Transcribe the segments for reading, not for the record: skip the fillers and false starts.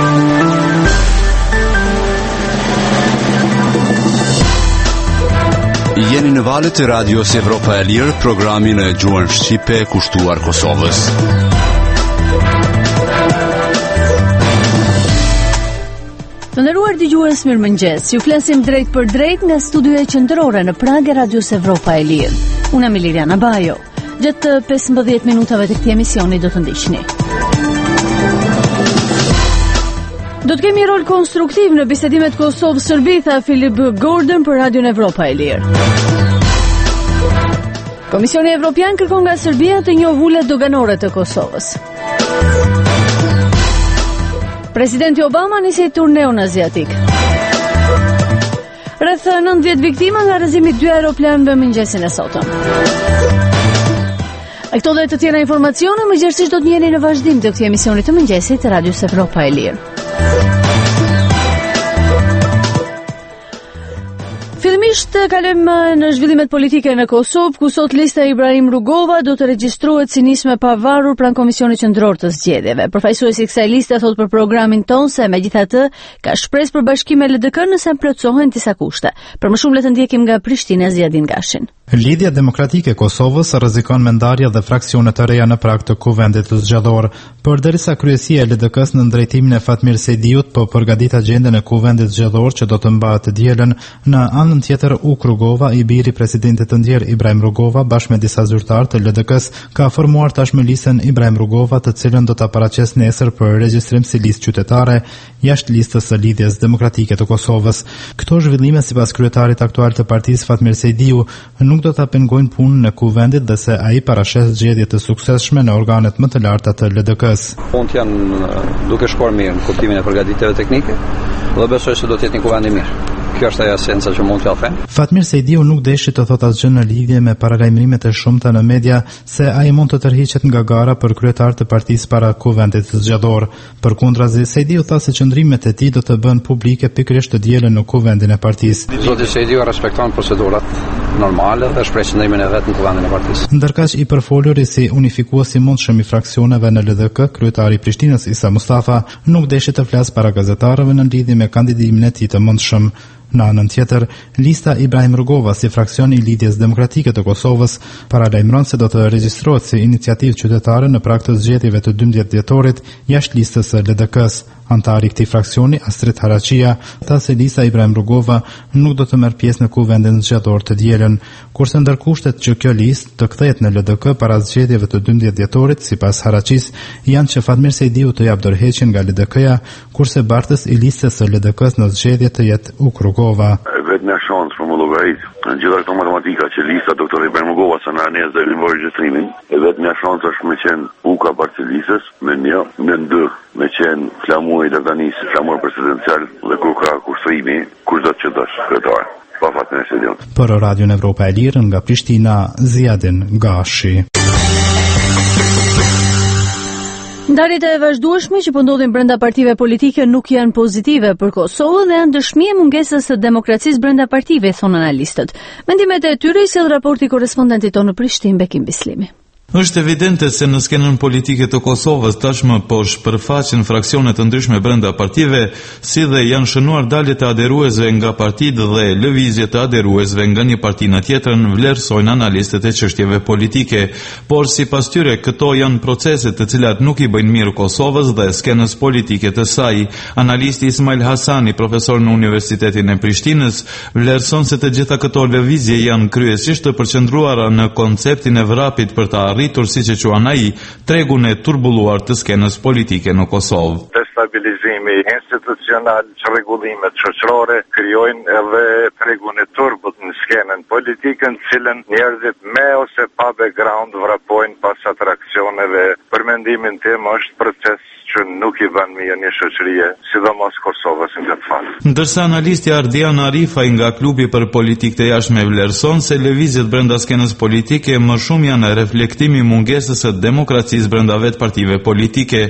Jeni në valët e radios Evropa e Lirë, programin e gjuhën shqipe kushtuar Kosovës. Të nderuar dëgjues, mirëmëngjes. Ju flasim drejt për drejt nga studioja qendrore në Prag e radios Evropa e Lirë. Unë jam Liliana Bajo. Gjatë 15 minutave të këtij emisioni do të ndiqni. Do të kemi rol konstruktiv në bisedimet Kosovë-Serbi, tha Philip Gordon për Radion Evropa e Lirë. Komisioni Evropian kërkon nga Serbia të njohë ulet doganore të Kosovës. Presidenti Obama nisi turneun aziatik. Rreth 90 viktima nga rrëzimi i 2 aeroplanëve mëngjesin e sotëm. A këto dhe të tjera informacione mëngjesisht do të njeni në vazhdim të këtij emisioni të mëngjesit të Radios Evropa e Lirë. Fillimisht kalojmë në zhvillimet politike në Kosovë, ku sot lista e Ibrahim Rugova do të regjistrohet si nismë e pavarur pranë Komisionit Qendror të Zgjedhjeve. Përfaqësuesi i kësaj liste thot për programin ton se megjithatë ka shpresë për bashkim me LDK nëse plotësohen disa kushte. Për më shumë le të ndjekim nga Prishtina Zjadin Gashin. Lidhja Demokratike e Kosovës rrezikon me ndarje dhe fraksione të reja në prag të kuvendit të zgjedhor. Përderisa kryesia e LDK-s në drejtimin e Fatmir Sejdiut po përgatit agjendën e kuvendit zgjedhor që do të mbahet të dielën, në anën tjetër Uk Rugova, i biri presidentit të ndjer Ibrahim Rugova bashkë me disa zyrtarë të LDK-s, ka formuar tashmë listën Ibrahim Rugova, të cilën do ta paraqes nesër për regjistrim si listë qytetare jashtë listës së Lidhjes Demokratike të Kosovës. Këto zhvillime sipas kryetarit aktual të partisë Fatmir Sejdiu nuk do ta pengojnë punën e kuvendit dhe se ai parashes zgjedhje të suksesshme në organet më të larta të LDK-s. Punët janë duke shkuar mirë në kuptimin e përgatitjeve teknike dhe besoj se do të jetë një kuvend i mirë. Kjo është ajo esenca që mund t'ja them. Fatmir Sejdiu nuk deshi të thotë asgjë në lidhje me paralajmërimet e shumta në media se ai mund të tërhiqet nga gara për kryetar të partisë para kuvendit të zgjedhor. Përkundrazi, Sejdiu tha se qëndrimet e tij do të bëhen publike pikërisht të dielën në kuvendin e partisë. Zoti Sejdiu respekton procedurat normale dhe shpreh qëndrimin e vet në kuvendin e partisë. Ndërkaq i përfoluri si unifikues i mundshëm i fraksioneve në LDK, kryetari i Prishtinës Isa Mustafa nuk deshi të flasë para gazetarëve në lidhje me kandidimin e tij të mundshëm. Në anën tjetër, lista Ibrahim Rugova si fraksion i Lidhjes Demokratike të Kosovës paralajmëron se do të regjistrohet si iniciativë qytetare në prag të zgjedhjeve të 12 dhjetorit jashtë listës së LDK-s. Antari i këtij fraksioni, Astrid Haraqia, tha se lista Ibrahim Rugova nuk do të merr pjesë në kuvendin zgjedhor të dielën, kurse ndërkushtet që kjo listë të kthehet në LDK para zgjedhjeve të 12 dhjetorit, sipas Haraqis, janë që Fatmir Sejdiu të jap dorëheqjen nga LDK-ja, kurse bartës i listës së LDK-s në zgjedhje të jetë Uk Rugova. Vetëm shans për më llogarit në gjitha këto matematika që lista doktor Ibrahim Rugova sa në anes dhe në regjistrimin, vetëm shans është me qenë Uka parti listës, me një, me ndër, me qenë flamur i Dagdanis, flamur presidencial dhe kur ka kushtrimi, kush do të qëndosh kryetar. Pa Fatmir Sejdiu. Për Radion Evropa e Lirë nga Prishtina, Zjadin Gashi. Ndarjet e vazhdueshme që po ndodhin brenda partive politike nuk janë pozitive për Kosovën dhe janë dëshmi e mungesës së demokracisë brenda partive, thonë analistët. Mendimet e tyre i sjell raporti korrespondentit tonë në Prishtinë, Bekim Bislimi. Është evidente se në skenën politike të Kosovës tashmë po shpërfaqen fraksione të ndryshme brenda partive, si dhe janë shënuar dalje të aderuesve nga partitë dhe lëvizje të aderuesve nga një parti në tjetrën, vlerësojnë analistët e çështjeve politike, por sipas tyre këto janë procese të cilat nuk i bëjnë mirë Kosovës dhe skenës politike të saj. Analisti Ismail Hasani, profesor në Universitetin e Prishtinës, vlerëson se të gjitha këto lëvizje janë kryesisht të përqendruara në konceptin e vrapit për ta arritur, siç e quan ai, tregun e turbulluar të skenës politike në Kosovë. Destabilizimi institucional, çrregullimet shoqërore krijojnë edhe tregun e turbut në skenën politike, në cilën njerëzit me ose pa background vrapojnë pas atraksioneve. Për mendimin tim është proces që nuk i bën mirë një shoqërie, sidomos Kosovës në këtë fazë. Ndërsa analisti Ardian Arifaj nga klubi për politikë të jashtme vlerëson se lëvizjet brenda skenës politike më shumë janë reflektimi mungesës së demokracisë brenda vetë partive politike. Shpesh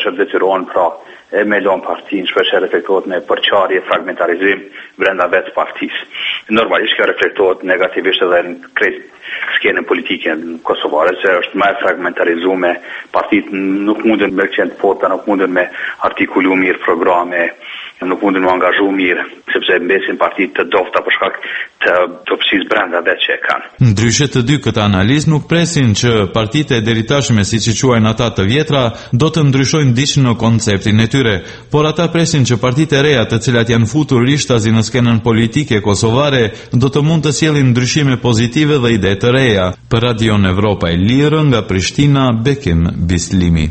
shpesh detyrohen pra me lënë partinë, shpesh reflektohet me përçarje, fragmentarizim brenda vetë partisë. Normalisht kjo reflektohet negativisht edhe në krejt skenën politike në kosovare, se është më e fragmentarizuar, partitë nuk munden me qenë forta, nuk munden me artikulu mirë programe, nuk munden me angazhu mirë, sepse mbesin partitë të dofta për shkak të topsisë brenda vetë që e kanë. Ndryshe të dy këtë analizë nuk presin që partitë e deritashme, siç i quajnë ata të vjetra, do të ndryshojnë diç në konceptin e tyre, por ata presin që partitë e reja, të cilat janë futur rishtazi në skenën politike kosovare, do të mund të sjellin ndryshime pozitive dhe ide të reja. Për Radion Evropa e Lirë nga Prishtina, Bekim Bislimi.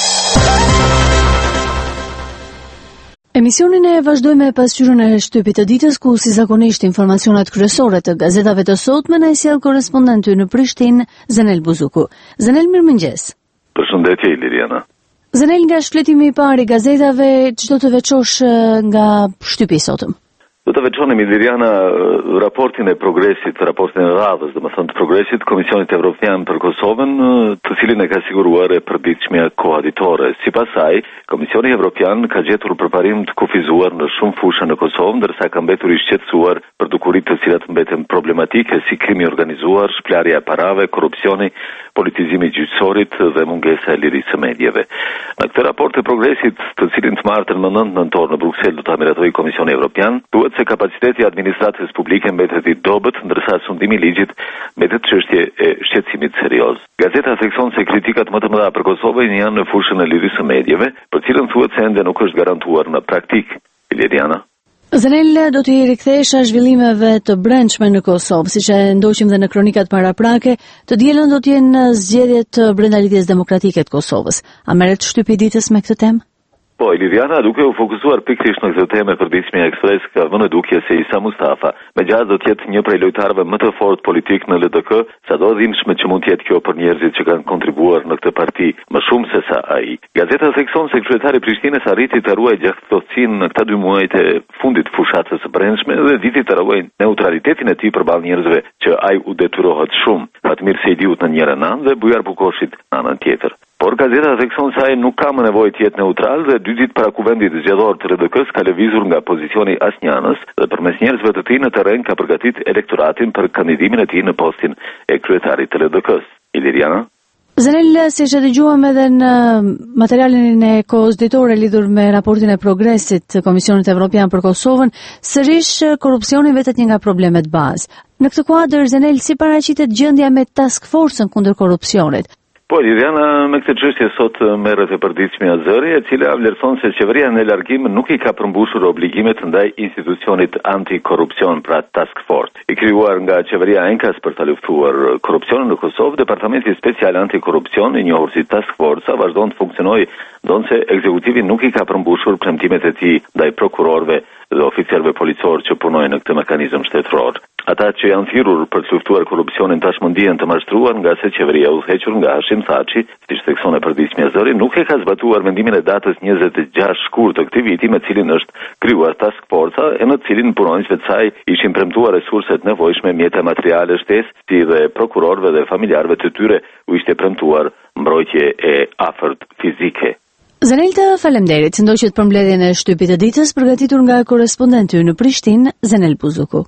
Emisionin e vazhdojmë me pasqyrën e shtypit të ditës, ku si zakonisht informacionet kryesore të gazetave të sotme na i sjell korrespondenti në Prishtinë, Zenel Buzuku. Zenel, mirëmëngjes. Përshëndetje Iliriana. Zenel, nga shfletimi i parë i gazetave, çdo të veçosh nga shtypi i sotëm? Do të veçonim Iliriana raportin e progresit, raportin e radhës, domethënë të progresit Komisionit Evropian për Kosovën, të cilin e ka siguruar e përditshmja kohabitore. Sipas saj, Komisioni Evropian ka gjetur përparim të kufizuar në shumë fusha në Kosovë, ndërsa ka mbetur i shqetësuar për dukuritë të cilat mbeten problematike si krimi organizuar, shplarja e parave, korrupsioni, politizimi i gjyqësorit dhe mungesa e lirisë së medjeve. Në këtë raport të progresit, të cilin të martën më 9 nëntor në Bruksel do ta miratojë Komisioni Evropian, duhet se kapaciteti i administratës publike mbetet i dobët, ndërsa sundimi i ligjit mbetet çështje e shqetësimit serioz. Gazeta thekson se kritikat më të mëdha për Kosovën janë në fushën e lirisë së medjeve, për cilën thuhet se ende nuk është garantuar në praktik. Iliriana. Zenel, do të rikthehesha zhvillimeve të brendshme në Kosovë, siç e ndoqim dhe në kronikat paraprake, të dielën do të jenë zgjedhjet brenda Lidhjes Demokratike të Kosovës. A merret shtypi i ditës me këtë temë? Po, Iliriana, duke u fokusuar pikërisht në këtë temë, përditshmja Ekspres ka vënë duke se Isa Mustafa me gjatë do të jetë një prej lojtarëve më të fortë politik në LDK, sado dhimbshme që mund të jetë kjo për njerëzit që kanë kontribuar në këtë parti më shumë se sa ai. Gazeta thekson se kryetari i Prishtinës arriti të ruajë gjaktësinë në këta 2 muajt e fundit të fushatës së brendshme dhe diti të ruajë neutralitetin e tij përballë njerëzve që ai u detyrohet shumë. Fatmir Sejdiut në njëra anë dhe Bujar Bukoshit në anën tjetër. Por gazeta thekson se ai nuk ka më nevojë të jetë neutral dhe 2 ditë para kuvendit zgjedhor të RDK-s ka lëvizur nga pozicioni asnjëanës dhe përmes njerëzve të tij në terren ka përgatitur elektoratin për kandidimin e tij në postin e kryetarit të RDK-s. Iliriana. Zenel, siç e dëgjuam edhe në materialin e kohës ditore lidhur me raportin e progresit të Komisionit Evropian për Kosovën, sërish korrupsioni vetet një nga problemet bazë. Në këtë kuadër, Zenel, si paraqitet gjendja me task force-ën kundër korrupsionit? Po, Iliriana, me këtë çështje sot merret e përditshmja Zëri, e cila vlerëson se qeveria në largim nuk i ka përmbushur obligimet ndaj institucionit antikorrupsion, pra task force. I krijuar nga qeveria Enkas për ta luftuar korrupsionin në Kosovë, Departamenti Special Antikorrupsion, i njohur si Task Force, vazhdon të funksionojë, ndonse ekzekutivi nuk i ka përmbushur premtimet e tij ndaj prokurorëve dhe oficerëve policorë që punojnë në këtë mekanizëm shtetëror. Ata që janë thirrur për të luftuar korrupsionin tashmë ndihen të mashtruar nga se qeveria udhëhequr nga Hashim Thaçi, siç thekson e përditshmja Zëri, nuk e ka zbatuar vendimin e datës 26 shkurt të këtij viti me cilin është krijuar task forca e në cilin punonjësve të saj ishin premtuar resurset nevojshme, mjete materiale shtesë, si dhe prokurorëve dhe familjarëve të tyre u ishte premtuar mbrojtje e afërt fizike. Zenel, të faleminderit. Ndoqët për mbledhjen e shtypit të ditës përgatitur nga korrespondenti në Prishtinë, Zenel Buzuku.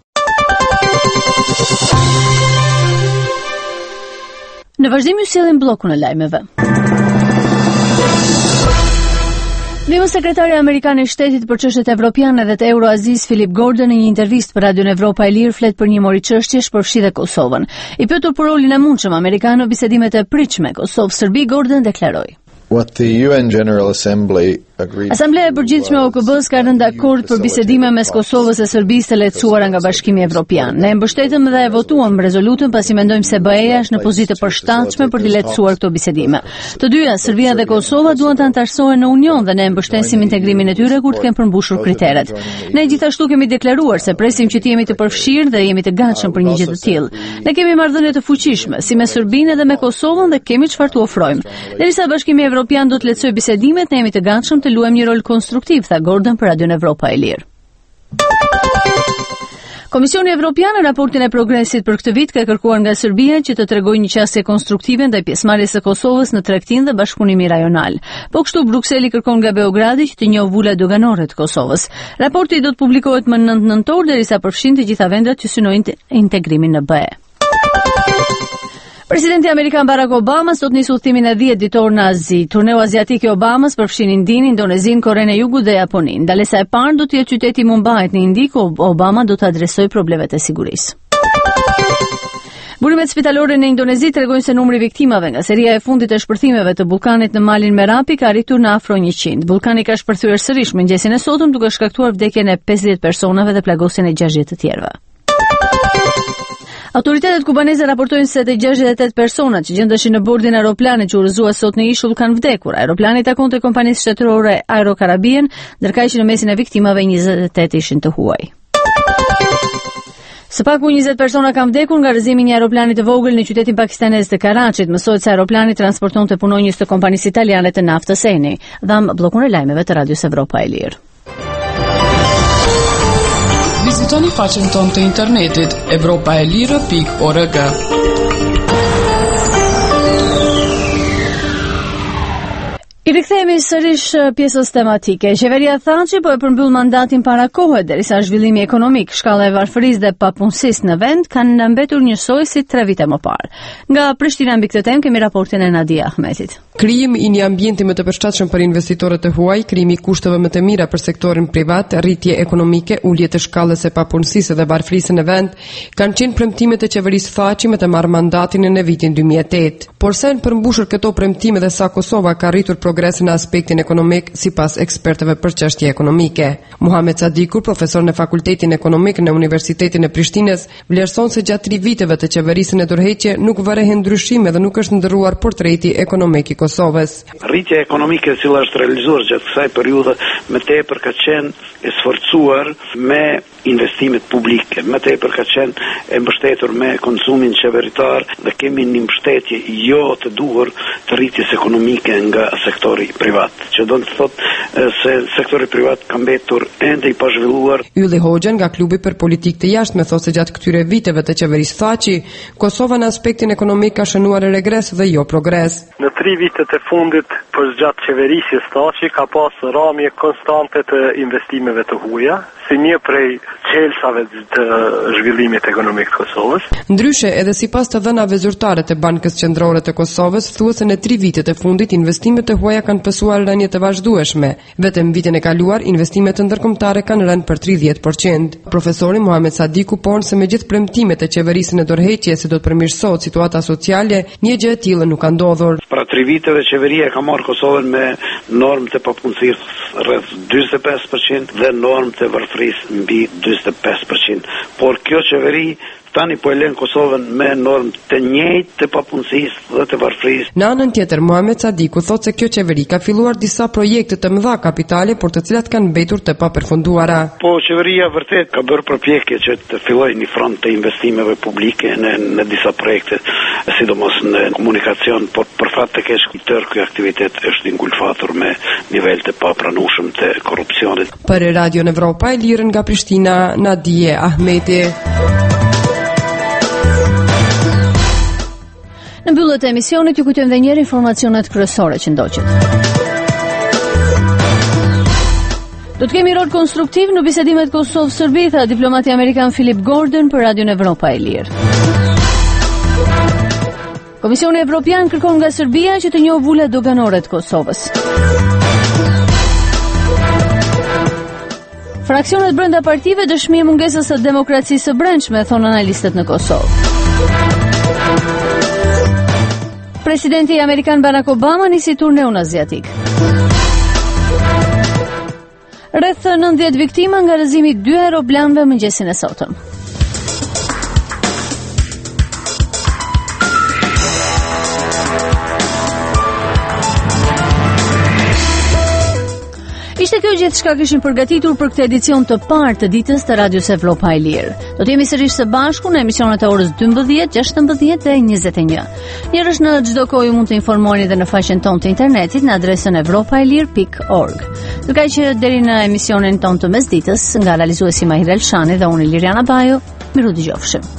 Në vazhdim ju sjellim bllokun e lajmeve. Ndihmë sekretari amerikan i shtetit për çështjet evropiane dhe të Euroazis Philip Gordon në një intervistë për Radion Evropa e Lirë flet për një mori çështjesh përfshi dhe Kosovën. I pyetur për rolin e mundshëm amerikan në bisedimet e pritshme Kosovë-Serbi, Gordon deklaroi: What the UN General Assembly Asambleja e Përgjithshme e OKB-s ka rënë dakord për bisedime mes Kosovës e Serbisë të lehtësuara nga Bashkimi Evropian. Ne mbështetëm dhe e votuam rezolutën pasi mendojmë se BE-ja është në pozitë të përshtatshme për të lehtësuar këto bisedime. Të dyja, Serbia dhe Kosova duan të antarësohen në Union dhe ne mbështesim integrimin e tyre kur të kenë përmbushur kriteret. Ne gjithashtu kemi deklaruar se presim që të jemi të përfshirë dhe jemi të gatshëm për një gjë të tillë. Ne kemi marrëdhënie të fuqishme si me Serbinë dhe me Kosovën dhe kemi çfarë t'u ofrojmë. Derisa Bashkimi Evropian do të lehtësojë bisedimet, ne jemi të gatshëm të luajmë një rol konstruktiv, tha Gordon për Radion Evropa e Lirë. Komisioni Evropian në raportin e progresit për këtë vit ka kërkuar nga Serbia që të tregojë një qasje konstruktive ndaj pjesëmarrjes së Kosovës në tregtinë dhe bashkëpunimi rajonal. Po kështu Brukseli kërkon nga Beogradi që të njohë vulat doganore të Kosovës. Raporti do të publikohet më 9 nëntor derisa përfshin të gjitha vendet që synojnë integrimin në BE. Presidenti Amerikan Barack Obama sot nis udhëtimin e 10 ditor në Azi. Turneu aziatik i Obamas përfshin Indinë, Indonezinë, Korenë e Jugut dhe Japoninë. Ndalesa e parë do të jetë qyteti Mumbai në Indi, ku Obama do të adresojë problemet e sigurisë. Burimet spitalore në Indonezi tregojnë se numri viktimave nga seria e fundit e shpërthimeve të vulkanit në malin Merapi ka arritur në afro 100. Vulkani ka shpërthyer sërish mëngjesin e sotëm duke shkaktuar vdekjen e 50 personave dhe plagosjen e 60 të tjerëve. Autoritetet kubaneze raportojnë se të 68 personat që gjendeshin në bordin e aeroplanit që udhëzua sot në ishull kanë vdekur. Aeroplani takonte kompanisë shtetërore Aerocaribbean, ndërkaq që në mesin e viktimave 28 ishin të huaj. Së paku 20 persona kanë vdekur nga rrëzimi i një aeroplani të vogël në qytetin pakistanez të Karachit. Mësohet se aeroplani transportonte punonjës të kompanisë italiane të naftës Eni. Dham bllokun e lajmeve të Radios Evropa e Lirë. Vizitoni faqen tonë të internetit evropaelire.org. I rikthehemi sërish pjesës tematike. Qeveria Thaçi po e përmbyll mandatin para kohe derisa zhvillimi ekonomik, shkalla e varfërisë dhe papunësisë në vend kanë mbetur njësoj si 3 vite më parë. Nga Prishtina mbi këtë temë kemi raportin e Nadia Ahmetit. Krijimi i një ambienti më të përshtatshëm për investitorët e huaj, krijimi i kushteve më të mira për sektorin privat, rritje ekonomike, ulje të shkallës së papunësisë dhe varfërisë në vend, kanë qenë premtimet e qeverisë Thaçi me të marrë mandatin në vitin 2008. Por sa në përmbushur këto premtime dhe sa Kosova ka rritur progres në aspektin ekonomik sipas ekspertëve për çështje ekonomike. Muhamet Sadiku, profesor në Fakultetin Ekonomik në Universitetin e Prishtinës, vlerëson se gjatë 3 viteve të qeverisë në Durrëheqje nuk vërehen ndryshime dhe nuk është ndërruar portreti ekonomik i Kosovës. Rritja ekonomike e cila është realizuar gjatë kësaj periudhe më tepër ka qenë e sforcuar me investimet publike, më tepër ka qenë e mbështetur me konsumin qeveritar dhe kemi një mbështetje jo të duhur të rritjes ekonomike nga sektori privat, që do të thotë se sektori privat ka mbetur ende i pazhvilluar. Ylli Hoxha nga klubi për politikë të jashtme thotë se gjatë këtyre viteve të qeverisë Thaçi, Kosova në aspektin ekonomik ka shënuar regres dhe jo progres. Në 3 vitet e fundit për gjatë qeverisjes Thaçi ka pas rrëmje konstante të investimeve të huaja, si një prej çelësave të zhvillimit ekonomik të Kosovës. Ndryshe, edhe sipas të dhënave zyrtare të Bankës Qendrore të Kosovës, thuhet se në 3 vitet e fundit investimet e huaja kanë pësuar rënje të vazhdueshme. Vetëm vitin e kaluar, investimet ndërkombëtare kanë rënë për 30%. Profesori Muhamet Sadiku ponë se me gjithë premtimet e qeverisë në Durrëheqje se do të përmirësohet situata sociale, një gjë e tillë nuk ka ndodhur. Pra 3 viteve qeveria ka marrë Kosovën me normë të papunësisë rreth 45% dhe normë të varfërisë mbi 45%. Por kjo qeveri tani po e lën Kosovën me normë të njëjtë të papunësisë dhe të varfërisë. Në anën tjetër, Muhamet Sadiku thotë se kjo qeveri ka filluar disa projekte të mëdha kapitale, por të cilat kanë mbetur të papërfunduara. Po qeveria vërtet ka bërë përpjekje që të fillojë një front të investimeve publike në disa projekte, sidomos në komunikacion, por për fat të keq ky aktivitet është i ngulfatur me nivel të papranueshëm të korrupsionit. Për Radio Evropa e Lirë nga Prishtina, Nadia Ahmeti. Në mbyllje të emisionit ju kujtojmë edhe një herë informacionet kryesore që ndoqët. Do të kemi rol konstruktiv në bisedimet Kosovë-Serbi, tha diplomati amerikan Philip Gordon për Radio Evropa e Lirë. Komisioni Evropian kërkon nga Serbia që të njohë vulat doganore të Kosovës. Fraksionet brenda partive dëshmojnë mungesën së demokracisë së brendshme, thonë analistët në Kosovë. Presidenti amerikan Barack Obama nisi turneun aziatik. Rreth 90 viktima nga rrëzimi i 2 aeroplanëve mëngjesin e sotëm. Ishte kjo gjithçka kishin përgatitur për këtë edicion të parë të ditës të Radios Evropa e Lirë. Do të jemi sërish së bashku në emisionet e orës 12, 16 dhe 21. Njërësh në çdo kohë ju mund të informoni dhe në faqen tonë të internetit në adresën evropaelir.org. Kaq që deri në emisionin ton të mesditës nga realizuesi Mahir Elshani dhe unë Liriana Bajo, miru dëgjofshim.